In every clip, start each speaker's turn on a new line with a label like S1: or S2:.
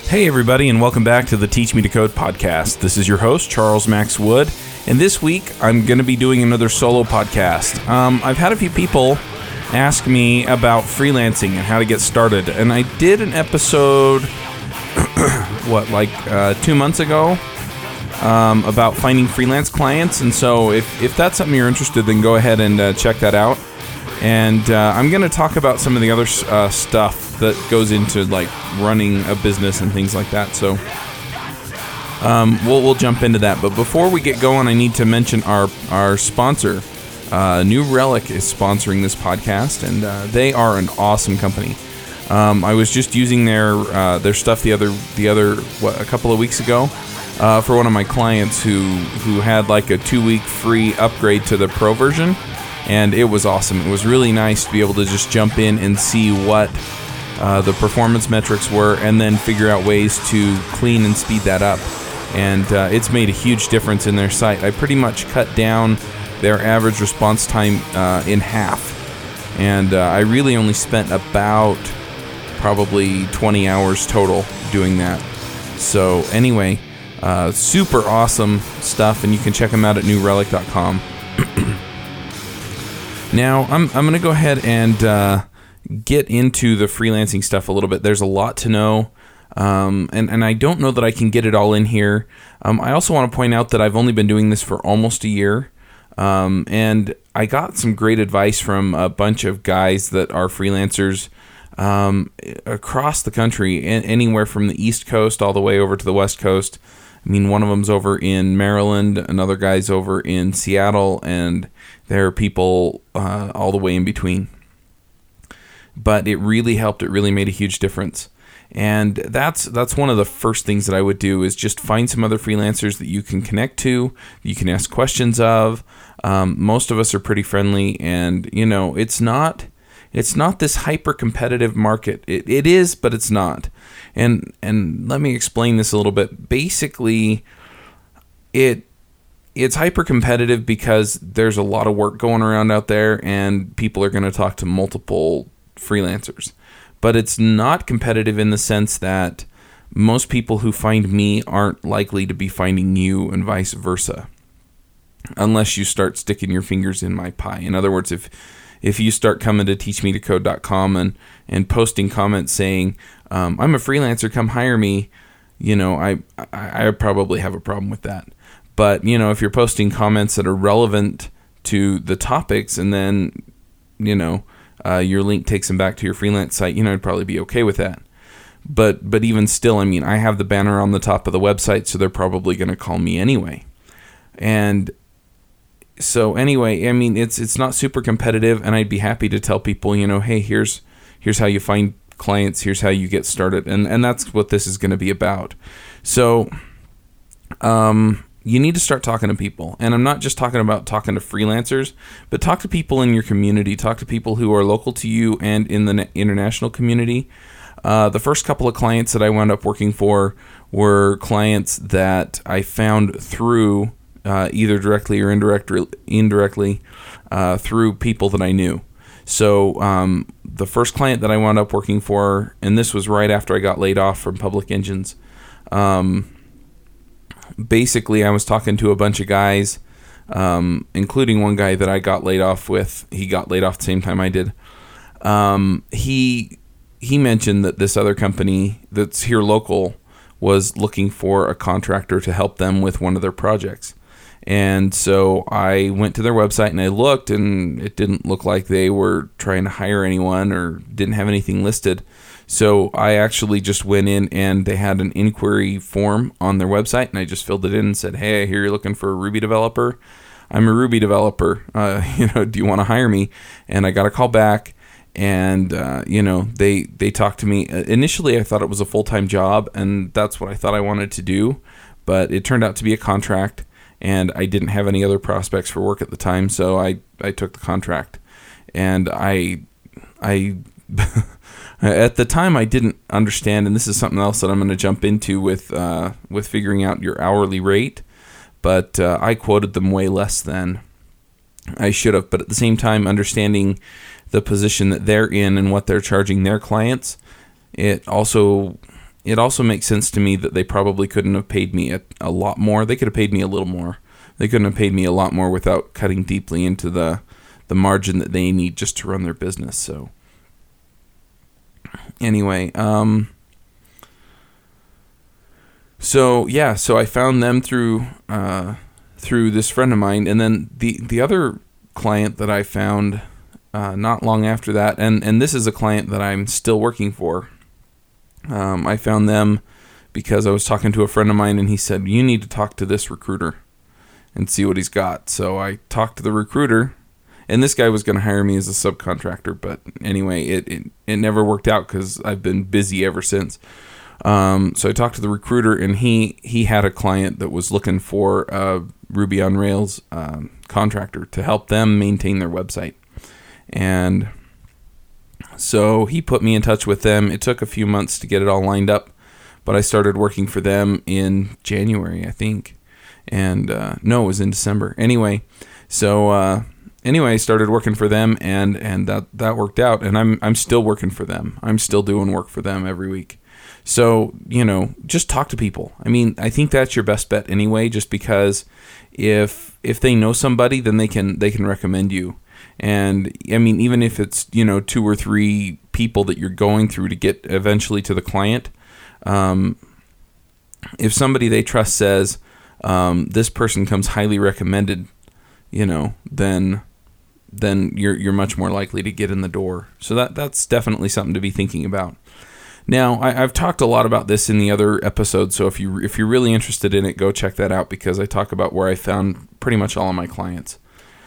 S1: Hey everybody, and welcome back to the Teach Me to Code podcast. This is your host, Charles Max Wood, and this week I'm going to be doing another solo podcast. I've had a few people ask me about freelancing and how to get started, and I did an episode, 2 months ago, about finding freelance clients, and so if that's something you're interested in, then go ahead and check that out. And I'm going to talk about some of the other stuff that goes into like running a business and things like that. So we'll jump into that. But before we get going, I need to mention our sponsor. New Relic is sponsoring this podcast, and they are an awesome company. I was just using their stuff a couple of weeks ago for one of my clients who had like a 2-week free upgrade to the Pro version. And it was awesome. It was really nice to be able to just jump in and see what the performance metrics were and then figure out ways to clean and speed that up. And it's made a huge difference in their site. I pretty much cut down their average response time in half. And I really only spent about probably 20 hours total doing that. So anyway, super awesome stuff, and you can check them out at newrelic.com. Now, I'm going to go ahead and get into the freelancing stuff a little bit. There's a lot to know, and I don't know that I can get it all in here. I also want to point out that I've only been doing this for almost a year, and I got some great advice from a bunch of guys that are freelancers across the country, anywhere from the East Coast all the way over to the West Coast. I mean, one of them's over in Maryland, another guy's over in Seattle, and there are people all the way in between. But it really helped. It really made a huge difference. And that's one of the first things that I would do is just find some other freelancers that you can connect to, you can ask questions of. Most of us are pretty friendly, and you know, it's not this hyper-competitive market. It is, but it's not. And let me explain this a little bit. Basically, it's hyper-competitive because there's a lot of work going around out there, and people are going to talk to multiple freelancers. But it's not competitive in the sense that most people who find me aren't likely to be finding you, and vice versa, unless you start sticking your fingers in my pie. In other words, if you start coming to teachmetocode.com and posting comments saying, I'm a freelancer, come hire me, you know, I probably have a problem with that. But, you know, if you're posting comments that are relevant to the topics and then, you know, your link takes them back to your freelance site, you know, I'd probably be okay with that. But even still, I mean, I have the banner on the top of the website, so they're probably going to call me anyway. And so anyway, I mean, it's not super competitive, and I'd be happy to tell people, you know, hey, here's how you find clients, here's how you get started, and that's what this is going to be about. So, you need to start talking to people, and I'm not just talking about talking to freelancers, but talk to people in your community, talk to people who are local to you and in the international community. The first couple of clients that I wound up working for were clients that I found through either directly or indirectly through people that I knew. So the first client that I wound up working for, and this was right after I got laid off from Public Engines, basically I was talking to a bunch of guys, including one guy that I got laid off with. He got laid off the same time I did. He mentioned that this other company that's here local was looking for a contractor to help them with one of their projects. And so I went to their website and I looked, and it didn't look like they were trying to hire anyone or didn't have anything listed. So I actually just went in, and they had an inquiry form on their website, and I just filled it in and said, hey, I hear you're looking for a Ruby developer. I'm a Ruby developer. Do you want to hire me? And I got a call back, and they talked to me. Initially, I thought it was a full-time job, and that's what I thought I wanted to do, but it turned out to be a contract. And I didn't have any other prospects for work at the time, so I took the contract. And I at the time I didn't understand, and this is something else that I'm going to jump into with figuring out your hourly rate. But I quoted them way less than I should have. But at the same time, understanding the position that they're in and what they're charging their clients, it it also makes sense to me that they probably couldn't have paid me a lot more. They could have paid me a little more. They couldn't have paid me a lot more without cutting deeply into the margin that they need just to run their business. So anyway, so I found them through this friend of mine, and then the other client that I found not long after that, and this is a client that I'm still working for. I found them because I was talking to a friend of mine, and he said, you need to talk to this recruiter and see what he's got. So I talked to the recruiter, and this guy was going to hire me as a subcontractor, but anyway, it never worked out because I've been busy ever since. So I talked to the recruiter, and he had a client that was looking for a Ruby on Rails contractor to help them maintain their website. And so he put me in touch with them. It took a few months to get it all lined up, but I started working for them in January, I think. And no, it was in December. Anyway, so I started working for them, and that worked out. And I'm still working for them. I'm still doing work for them every week. So, just talk to people. I mean, I think that's your best bet anyway, just because if they know somebody, then they can recommend you. And I mean, even if it's, 2 or 3 people that you're going through to get eventually to the client, if somebody they trust says, this person comes highly recommended, then you're much more likely to get in the door. So that's definitely something to be thinking about. Now, I've talked a lot about this in the other episodes, so if you're really interested in it, go check that out, because I talk about where I found pretty much all of my clients.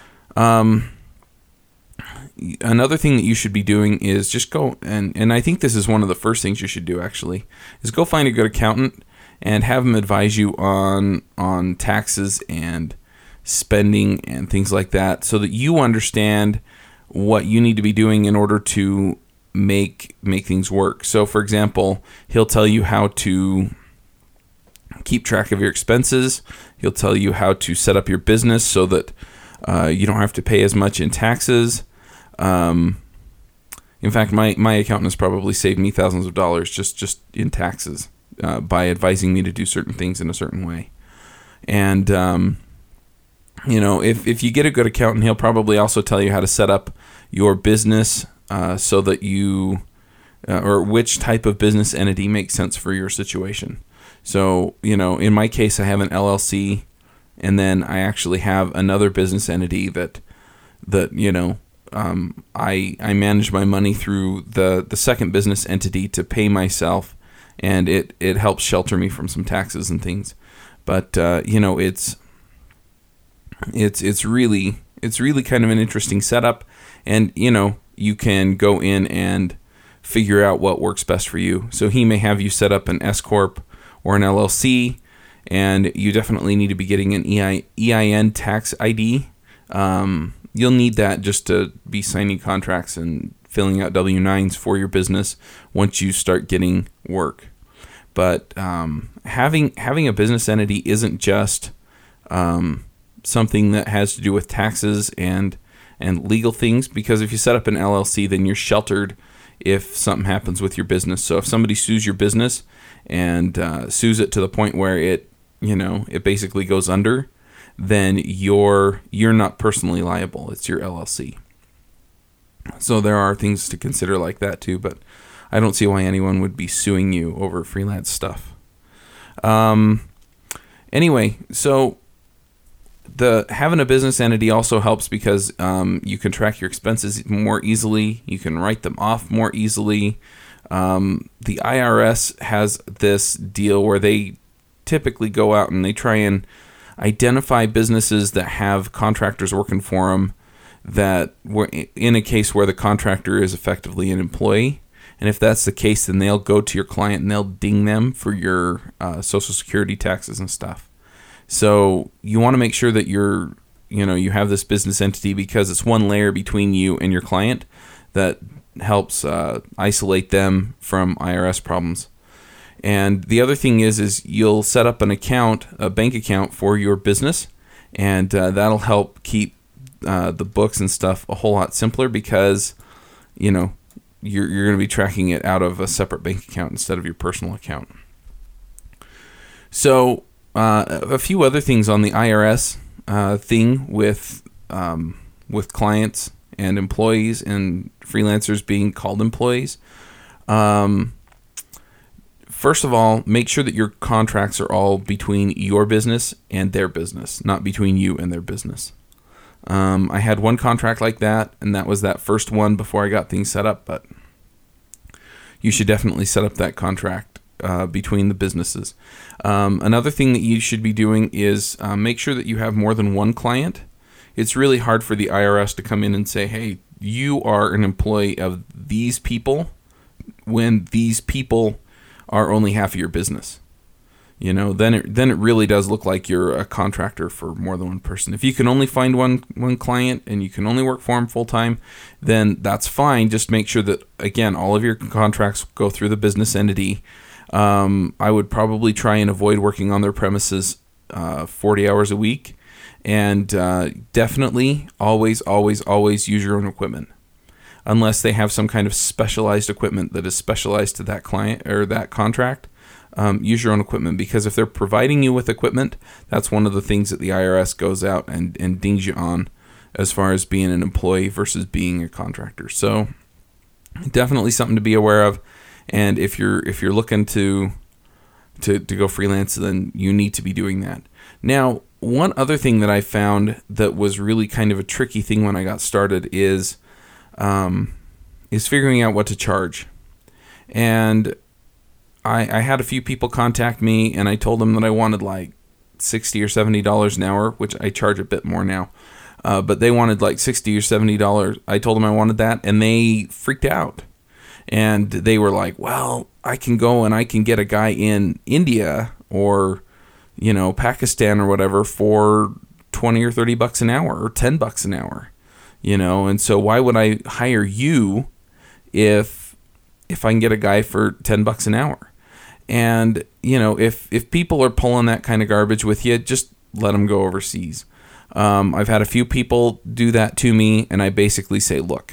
S1: Another thing that you should be doing is just go, and I think this is one of the first things you should do actually, is go find a good accountant and have them advise you on taxes and spending and things like that, so that you understand what you need to be doing in order to make things work. So for example, he'll tell you how to keep track of your expenses. He'll tell you how to set up your business so that you don't have to pay as much in taxes. In fact, my accountant has probably saved me thousands of dollars just in taxes by advising me to do certain things in a certain way. And if you get a good accountant, he'll probably also tell you how to set up your business so that you, or which type of business entity makes sense for your situation. So, in my case, I have an LLC, and then I actually have another business entity that I manage my money through the second business entity to pay myself, and it helps shelter me from some taxes and things. But it's really kind of an interesting setup, and you can go in and figure out what works best for you. So he may have you set up an S Corp or an LLC, and you definitely need to be getting an EIN tax ID. You'll need that just to be signing contracts and filling out W-9s for your business once you start getting work. But having a business entity isn't just something that has to do with taxes and legal things, because if you set up an LLC, then you're sheltered if something happens with your business. So if somebody sues your business and sues it to the point where it basically goes under, then you're not personally liable. It's your LLC. So there are things to consider like that too, but I don't see why anyone would be suing you over freelance stuff. Anyway, so having a business entity also helps because you can track your expenses more easily. You can write them off more easily. The IRS has this deal where they typically go out and they try and identify businesses that have contractors working for them that were in a case where the contractor is effectively an employee. And if that's the case, then they'll go to your client and they'll ding them for your Social Security taxes and stuff. So you want to make sure that you have this business entity, because it's one layer between you and your client that helps isolate them from IRS problems. And the other thing is you'll set up a bank account for your business, and that'll help keep the books and stuff a whole lot simpler, because you're going to be tracking it out of a separate bank account instead of your personal account. So a few other things on the IRS thing with clients and employees and freelancers being called employees. First of all, make sure that your contracts are all between your business and their business, not between you and their business. I had one contract like that, and that was that first one before I got things set up, but you should definitely set up that contract between the businesses. Another thing that you should be doing is make sure that you have more than one client. It's really hard for the IRS to come in and say, hey, you are an employee of these people when these people are only half of your business. You know, then it really does look like you're a contractor for more than one person. If you can only find one client and you can only work for them full time, then that's fine. Just make sure that, again, all of your contracts go through the business entity. I would probably try and avoid working on their premises 40 hours a week, and definitely always use your own equipment. Unless they have some kind of specialized equipment that is specialized to that client or that contract, use your own equipment, because if they're providing you with equipment, that's one of the things that the IRS goes out and dings you on as far as being an employee versus being a contractor. So definitely something to be aware of. And if you're looking to go freelance, then you need to be doing that. Now, one other thing that I found that was really kind of a tricky thing when I got started is figuring out what to charge. And I had a few people contact me, and I told them that I wanted like $60 or $70 an hour, which I charge a bit more now. But they wanted like $60 or $70. I told them I wanted that, and they freaked out. And they were like, well, I can go and I can get a guy in India or, you know, Pakistan or whatever for $20 or $30 an hour or $10 an hour. You know, and so why would I hire you if I can get a guy for $10 an hour? And, you know, if people are pulling that kind of garbage with you, just let them go overseas. I've had a few people do that to me, and I basically say, look,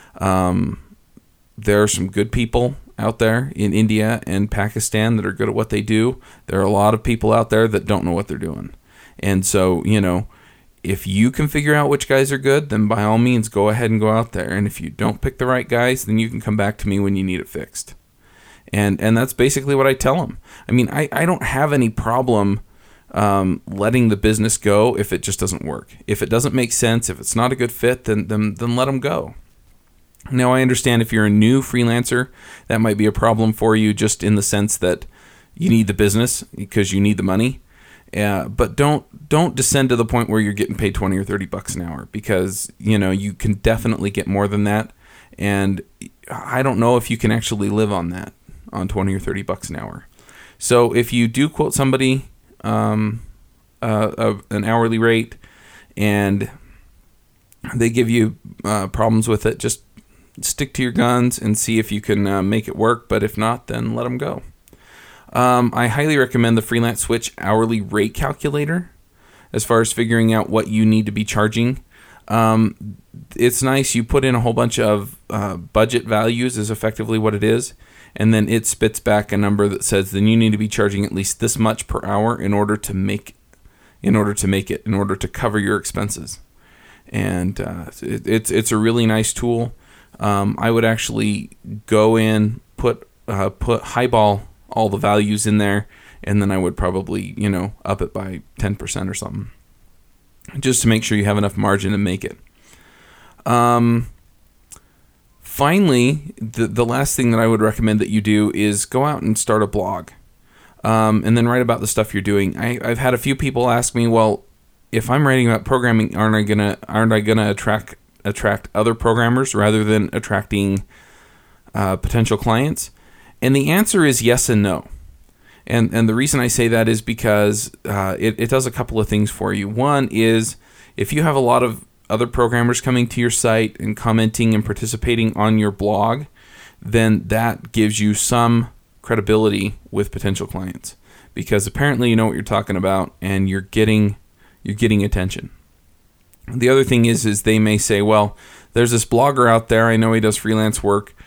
S1: there are some good people out there in India and Pakistan that are good at what they do. There are a lot of people out there that don't know what they're doing. And so, you know, if you can figure out which guys are good, then by all means, go ahead and go out there. And if you don't pick the right guys, then you can come back to me when you need it fixed. And that's basically what I tell them. I mean, I don't have any problem letting the business go if it just doesn't work. If it doesn't make sense, if it's not a good fit, then let them go. Now, I understand if you're a new freelancer, that might be a problem for you, just in the sense that you need the business because you need the money. But don't descend to the point where you're getting paid $20 or $30 an hour, because, you know, you can definitely get more than that. And I don't know if you can actually live on that, on $20 or $30 an hour. So if you do quote somebody an hourly rate and they give you problems with it, just stick to your guns and see if you can make it work. But if not, then let them go. I highly recommend the Freelance Switch hourly rate calculator as far as figuring out what you need to be charging. It's nice. You put in a whole bunch of budget values is effectively what it is. And then it spits back a number that says then you need to be charging at least this much per hour in order to cover your expenses. And it's a really nice tool. I would actually go in, put highball all the values in there, and then I would probably, you know, up it by 10% or something, just to make sure you have enough margin to make it. Finally, the last thing that I would recommend that you do is go out and start a blog, and then write about the stuff you're doing. I've had a few people ask me, well, if I'm writing about programming, aren't I gonna attract other programmers rather than attracting potential clients? And the answer is yes and no. And the reason I say that is because it does a couple of things for you. One is, if you have a lot of other programmers coming to your site and commenting and participating on your blog, then that gives you some credibility with potential clients, because apparently you know what you're talking about and you're getting attention. The other thing is they may say, well, there's this blogger out there, I know he does freelance work,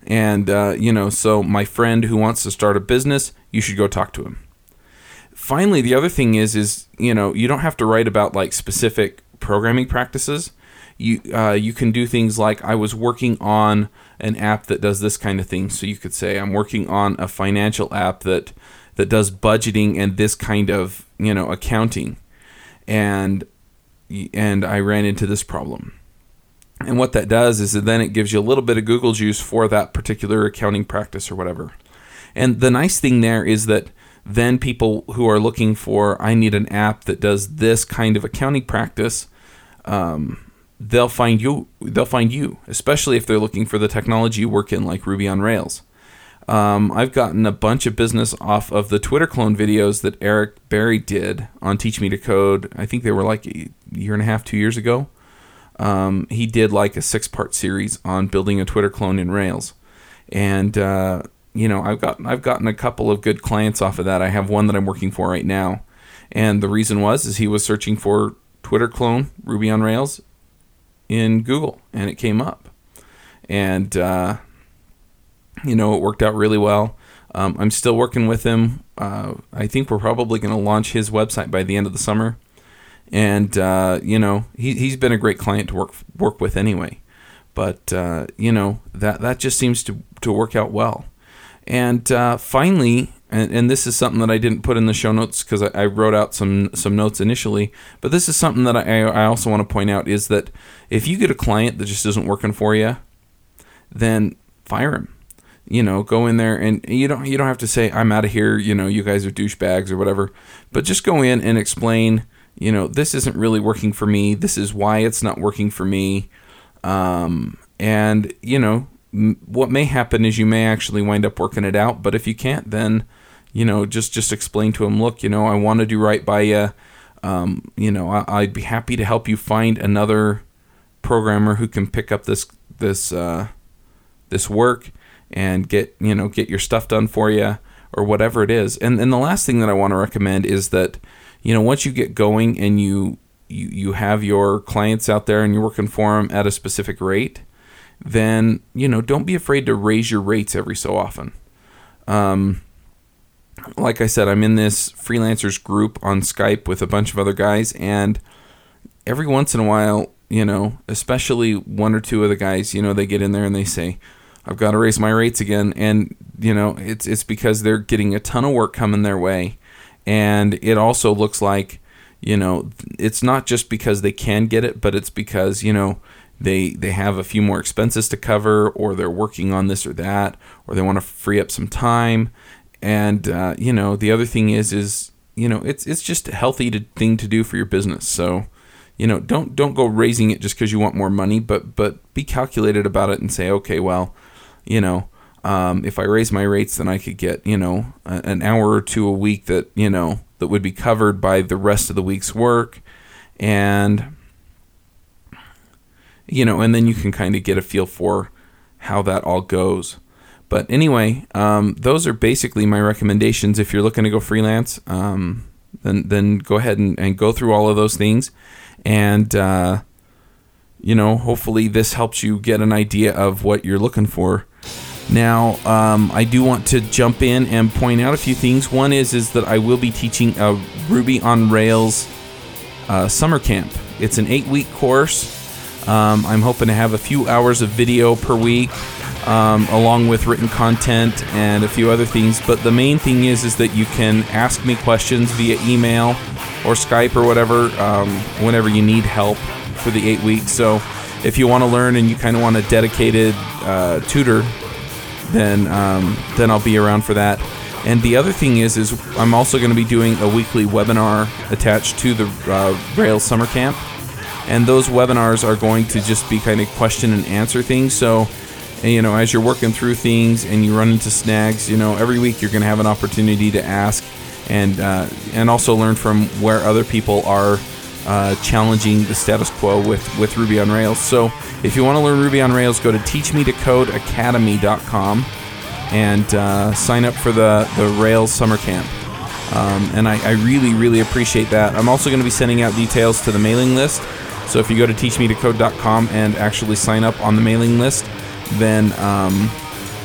S1: And, so my friend who wants to start a business, you should go talk to him. Finally, the other thing is, you don't have to write about like specific programming practices. You can do things like, I was working on an app that does this kind of thing. So you could say, I'm working on a financial app that does budgeting and this kind of, accounting. And I ran into this problem. And what that does is that then it gives you a little bit of Google juice for that particular accounting practice or whatever. And the nice thing there is that then people who are looking for, I need an app that does this kind of accounting practice, they'll find you, especially if they're looking for the technology you work in, like Ruby on Rails. I've gotten a bunch of business off of the Twitter clone videos that Eric Berry did on Teach Me to Code. I think they were like a year and a half, 2 years ago. He did like a 6-part series on building a Twitter clone in Rails. And, I've gotten a couple of good clients off of that. I have one that I'm working for right now. And the reason is he was searching for Twitter clone Ruby on Rails in Google, and it came up. And, it worked out really well. I'm still working with him. I think we're probably going to launch his website by the end of the summer. And, he's been a great client to work with anyway. But, that just seems to work out well. And finally, and this is something that I didn't put in the show notes because I wrote out some notes initially, but this is something that I also want to point out is that if you get a client that just isn't working for you, then fire him. Go in there and you don't have to say, I'm out of here, you guys are douchebags or whatever, but just go in and explain, this isn't really working for me. This is why it's not working for me. And, what may happen is you may actually wind up working it out, but if you can't, then, just explain to them, look, I want to do right by you. I'd be happy to help you find another programmer who can pick up this work and get your stuff done for you or whatever it is. And the last thing that I want to recommend is that, once you get going and you have your clients out there and you're working for them at a specific rate, then, don't be afraid to raise your rates every so often. Like I said, I'm in this freelancers group on Skype with a bunch of other guys, and every once in a while, especially one or two of the guys, they get in there and they say, I've got to raise my rates again. And, it's because they're getting a ton of work coming their way. And it also looks like, it's not just because they can get it, but it's because, they have a few more expenses to cover, or they're working on this or that, or they want to free up some time. And, the other thing is it's just a healthy thing to do for your business. So, don't go raising it just because you want more money, but be calculated about it and say, okay, well, if I raise my rates, then I could get, an hour or two a week that would be covered by the rest of the week's work. And, and then you can kind of get a feel for how that all goes. But anyway, those are basically my recommendations. If you're looking to go freelance, then go ahead and go through all of those things. And, hopefully this helps you get an idea of what you're looking for. Now, I do want to jump in and point out a few things. One is that I will be teaching a Ruby on Rails summer camp. It's an 8-week course. I'm hoping to have a few hours of video per week, along with written content and a few other things. But the main thing is that you can ask me questions via email or Skype or whatever, whenever you need help for the 8 weeks. So if you want to learn and you kind of want a dedicated tutor, then I'll be around for that. And the other thing is I'm also going to be doing a weekly webinar attached to the Rails Summer Camp. And those webinars are going to just be kind of question and answer things. So, as you're working through things and you run into snags, every week you're going to have an opportunity to ask and also learn from where other people are challenging the status quo with Ruby on Rails. So if you want to learn Ruby on Rails, go to teachmetocodeacademy.com and sign up for the Rails Summer Camp. And I really, really appreciate that. I'm also going to be sending out details to the mailing list. So if you go to teachmetocode.com and actually sign up on the mailing list, then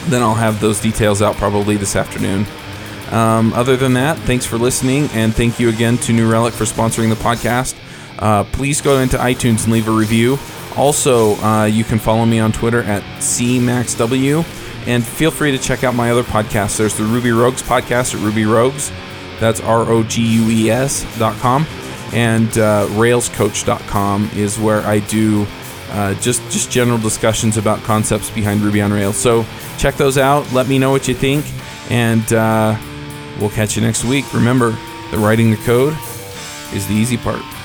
S1: then I'll have those details out probably this afternoon. Other than that, thanks for listening, and thank you again to New Relic for sponsoring the podcast. Please go into iTunes and leave a review. Also, you can follow me on Twitter at CMaxW, and feel free to check out my other podcasts. There's the Ruby Rogues podcast at Ruby Rogues. That's ROGUES.com. And RailsCoach.com is where I do just general discussions about concepts behind Ruby on Rails. So check those out. Let me know what you think, and we'll catch you next week. Remember, the writing the code is the easy part.